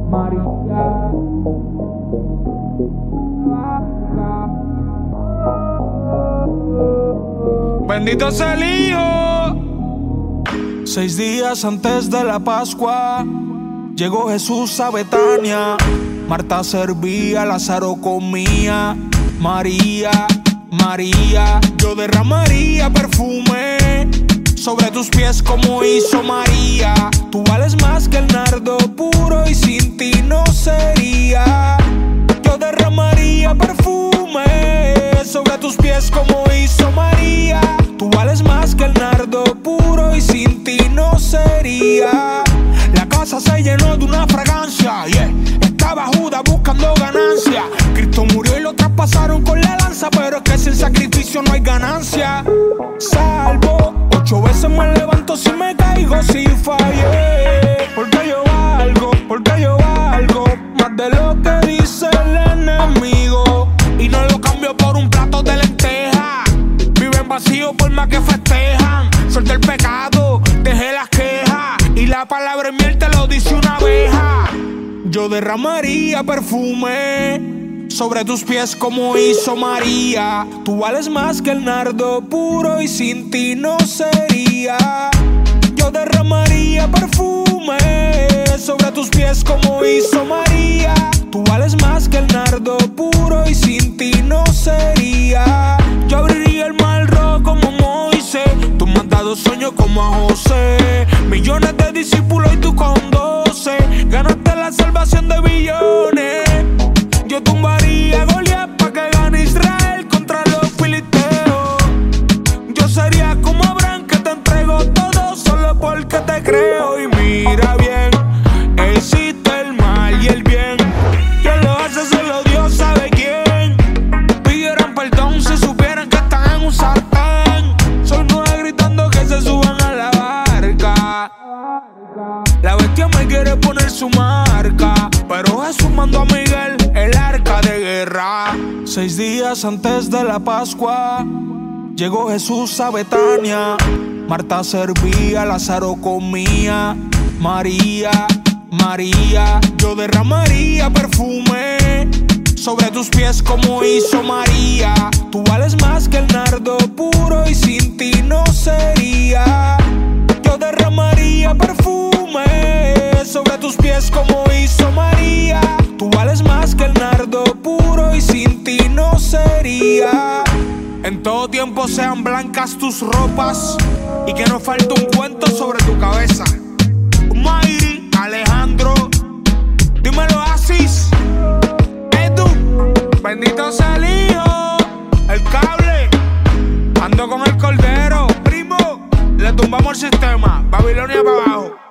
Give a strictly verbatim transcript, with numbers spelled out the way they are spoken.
María. Bendito sea el Hijo. Seis días antes de la Pascua llegó Jesús a Betania. Marta servía, Lázaro comía. María, María, yo derramaría perfume sobre tus pies como hizo María. Tú vales más que el nardo puro y sin ti no sería. Yo derramaría perfume sobre tus pies como hizo María. Tú vales más que el nardo puro y sin ti no sería. La casa se llenó de una fragancia, yeah. Estaba Judas buscando ganancia. Cristo murió y lo traspasaron con la lanza, pero es que sin sacrificio no hay ganancia. Salvo, ocho veces me levanto si me caigo, si fallé. Porque yo valgo, porque yo valgo más de lo que dice el enemigo. Y no lo cambio por un plato de lenteja. Viven vacío por más que festejan. Suelta el pecado, dejé las quejas, y la palabra en miel te lo dice una abeja. Yo derramaría perfume sobre tus pies como hizo María. Tú vales más que el nardo puro y sin ti no sería. Yo derramaría perfume sobre tus pies como hizo María. Tú vales más que el nardo puro y sin ti no sería. Yo abriría el mar rojo como Moisés. Tú me has dado sueños como a José. Millones de discípulos y tú con doce. Ganaste la salvación de billones. Yo tumbaría a Goliat pa' que gane Israel contra los filisteos. Yo sería como Abraham que te entrego todo solo porque te creo. Y mira bien, existe el mal y el bien. Quien lo hace solo Dios sabe quién. Pidieran perdón si supieran que están en un sartén. Soy nueve gritando que se suban a la barca. La bestia me quiere poner su marca, pero Jesús mandó a Miguel, el arca de guerra. Seis días antes de la Pascua llegó Jesús a Betania. Marta servía, Lázaro comía. María, María, yo derramaría perfume sobre tus pies como hizo María. Tú vales más que el nardo puro y sin ti no sería. Yo derramaría perfume sobre tus pies como hizo María. Tú vales más que el nardo puro y sin ti no sería. En todo tiempo sean blancas tus ropas y que no falte un cuento sobre tu cabeza. Mayri, Alejandro, dímelo Asis, Edu, bendito sea el Hijo, el cable, ando con el cordero, primo, le tumbamos el sistema, Babilonia para abajo.